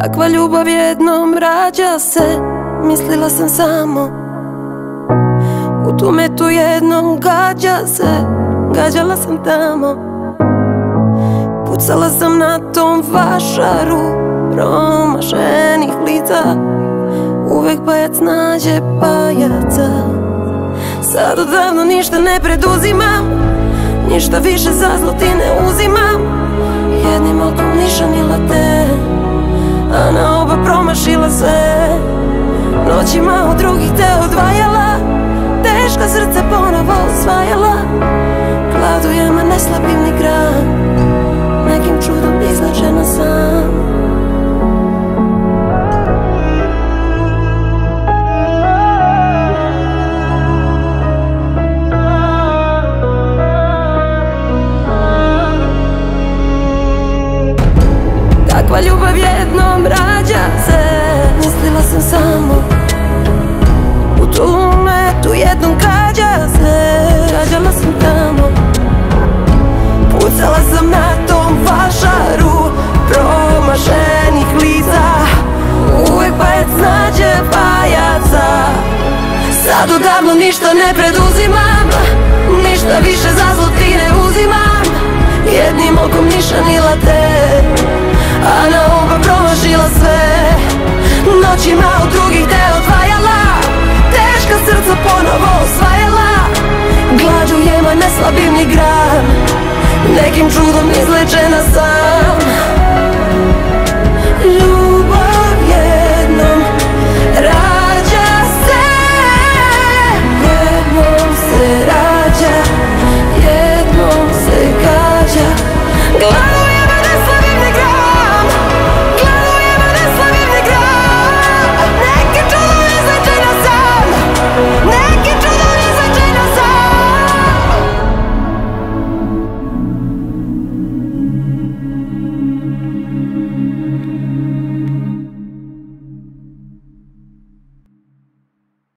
Takva ljubav jednom rađa se, mislila sam samo. U tu metu jednom gađa se, gađala sam tamo. Pucala sam na tom vašaru promašenih lica. Uvek pajac nađe pajaca. Sad odavno ništa ne preduzimam, ništa više za zlo ti ne uzimam. Jednim okom nišanila te, a na oba promašila sve. Noćima od drugih te odvajala, teška srca ponovo osvajala. Gladujem, a ne slabim ni gram, nekim čudom izlečena sam. Takva ljubav jednom rađa se, mislila sam samo. U tu metu jednom gađa se, gađala sam tamo. Pucala sam na tom vašaru promašenih lica. Uvek pajac nađe pajaca. Sad odavno ništa ne preduzimam, ništa više za zlo ti ne uzimam. Jednim okom nišanila te, a na oba promašila sve. Noćima od drugih te odvajala, teška srca ponovo osvajala. Glađujem, a ne slabim ni gram, nekim čudom izlečena sam. Ljubav jednom rađa se, jednom se rađa, jednom se gađa. Gladujem, a ne slabim ni gram, gladujem, a ne slabim ni gram. Nekim čudom izlečena sam, nekim čudom izlečena sam.